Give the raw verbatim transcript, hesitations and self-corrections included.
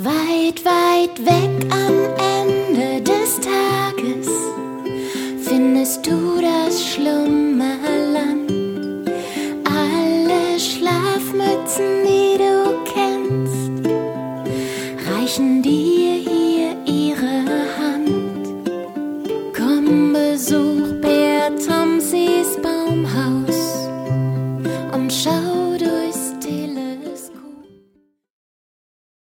Weit, weit weg am Ende des Tages findest du das Schlummer.